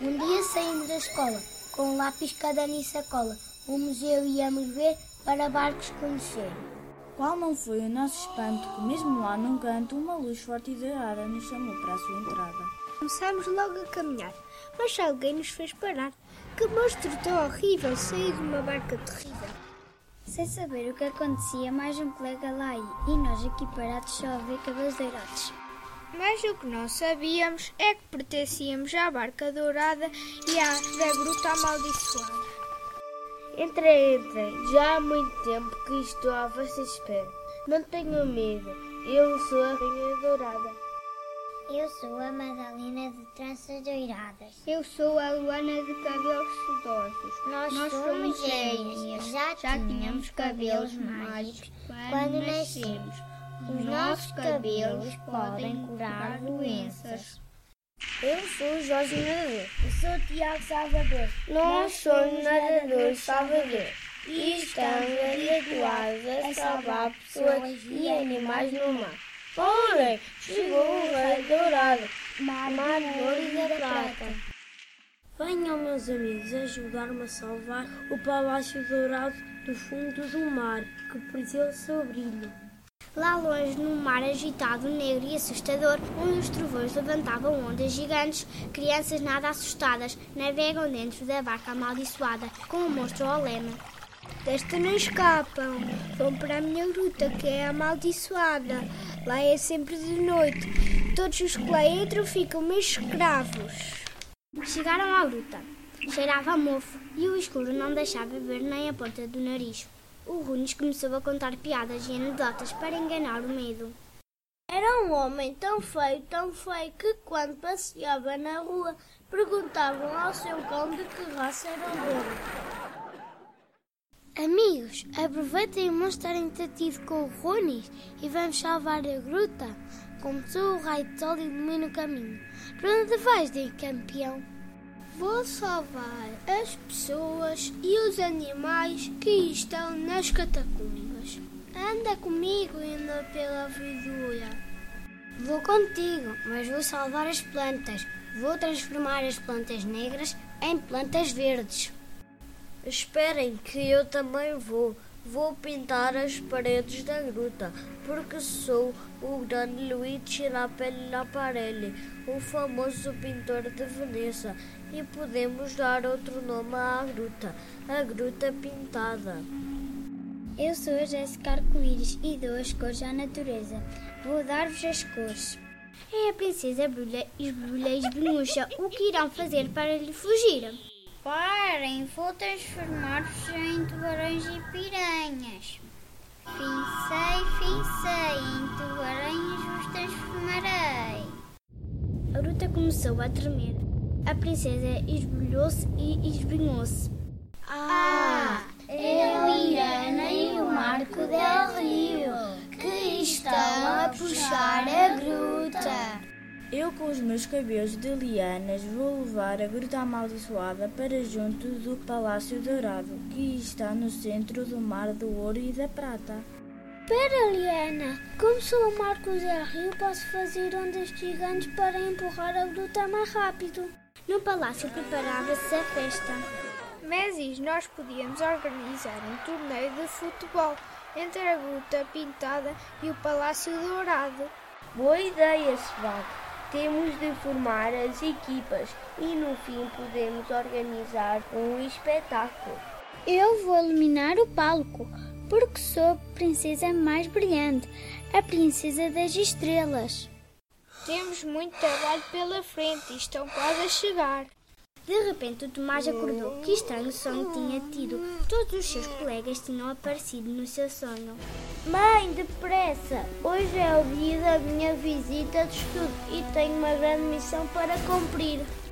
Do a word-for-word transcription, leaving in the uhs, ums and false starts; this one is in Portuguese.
Um dia saímos da escola, com lápis, caderno e sacola. O museu íamos ver para barcos conhecer. Qual não foi o nosso espanto que mesmo lá num canto uma luz forte e dourada nos chamou para a sua entrada. Começámos logo a caminhar, mas alguém nos fez parar. Que monstro tão horrível saiu de uma barca terrível. Sem saber o que acontecia, mais um colega lá ia, e nós aqui parados só a ver cabelos dourados. Mas o que não sabíamos é que pertencíamos à barca dourada e à da gruta amaldiçoada. Entrei, entrei. Já há muito tempo que estou à vossa espera. Não tenham medo. Eu sou a Rainha Dourada. Eu sou a Madalena de tranças doiradas. Eu sou a Luana de cabelos sedosos. Nós, Nós somos gêmeas. Já, Já tínhamos cabelos mágicos quando nascemos. Os nossos cabelos podem curar doenças. Eu sou o Jorge Nadador. Eu sou o Tiago Salvador. Nós somos nadadores Salvador e estamos habituados a salvar pessoas e animais no mar. Porém, chegou o Rei Dourado, mar de ouro e da prata. Venham, meus amigos, ajudar-me a salvar o Palácio Dourado do fundo do mar, que perdeu o seu brilho. Lá longe, num mar agitado, negro e assustador, onde os trovões levantavam ondas gigantes, crianças nada assustadas navegam dentro da barca amaldiçoada, com o monstro ao leme. Desta não escapam, vão para a minha gruta, que é amaldiçoada. Lá é sempre de noite. Todos os que lá entram ficam meus escravos. Chegaram à gruta. Cheirava a mofo e o escuro não deixava ver nem a ponta do nariz. O Runes começou a contar piadas e anedotas para enganar o medo. Era um homem tão feio, tão feio, que quando passeava na rua, perguntavam ao seu cão de que raça era o dono. Amigos, aproveitem o monstro estarem tido com o Runes e vamos salvar a gruta. Começou o raio de sol e ilumina o caminho. Para onde vais, de campeão? Vou salvar as pessoas e os animais que estão nas catacumbas. Anda comigo, indo pela vidura. Vou contigo, mas vou salvar as plantas. Vou transformar as plantas negras em plantas verdes. Esperem que eu também vou. Vou pintar as paredes da gruta, porque sou o grande Luigi Laparelli, o famoso pintor de Veneza, e podemos dar outro nome à gruta, a Gruta Pintada. Eu sou a Jéssica Arco-Íris e dou as cores à natureza. Vou dar-vos as cores. É a princesa Brulha, Esbrulha e Esbrenhucha. O que irão fazer para lhe fugir? Parem, vou transformar-vos em tubarões e piranhas. Fincei, fincei, em tubarões vos transformarei. A gruta começou a tremer. A princesa esbulhou-se e esbrenhou-se. Ah, é a Liana e o Marco del Rio, que estão a puxar a gruta. Eu, com os meus cabelos de lianas, vou levar a gruta amaldiçoada para junto do Palácio Dourado, que está no centro do mar do ouro e da prata. Espera, Liana. Como sou o Marco del Rio, posso fazer ondas gigantes para empurrar a gruta mais rápido. No palácio preparava-se a festa. Mas nós podíamos organizar um torneio de futebol entre a gruta pintada e o Palácio Dourado. Boa ideia, Sebago. Temos de formar as equipas e no fim podemos organizar um espetáculo. Eu vou iluminar o palco, porque sou a princesa mais brilhante, a princesa das estrelas. Temos muito trabalho pela frente e estão quase a chegar. De repente o Tomás acordou. Que estranho sonho tinha tido. Todos os seus colegas tinham aparecido no seu sonho. Mãe, depressa! Hoje é o dia da minha visita de estudo e tenho uma grande missão para cumprir.